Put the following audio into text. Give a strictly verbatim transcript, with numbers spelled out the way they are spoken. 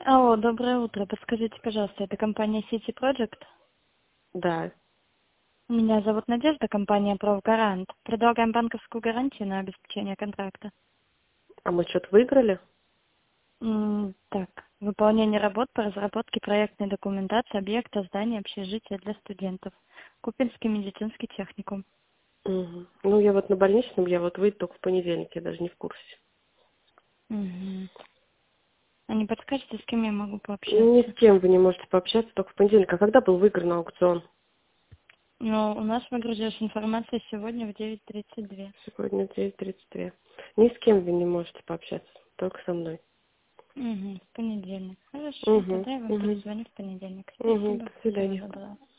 Алло, доброе утро. Подскажите, пожалуйста, это компания City Project? Да. Меня зовут Надежда, компания Профгарант. Предлагаем банковскую гарантию на обеспечение контракта. А мы что-то выиграли? М, так, выполнение работ по разработке проектной документации объекта здания общежития для студентов. Купинский медицинский техникум. Мгм. Ну, я вот на больничном, я вот выйду только в понедельник, я даже не в курсе. Мгм. А не подскажете, с кем я могу Ни с пообщаться? кем вы не можете пообщаться, только в понедельник. А когда был выигран аукцион? Ну, у нас выгрузилась информация сегодня в девять тридцать два. Сегодня девять тридцать три. Ни с кем вы не можете пообщаться, только со мной. Угу, в понедельник. Хорошо, Угу, тогда я вам угу, перезвоню в понедельник. угу. Спасибо. До Всего свидания. доброго.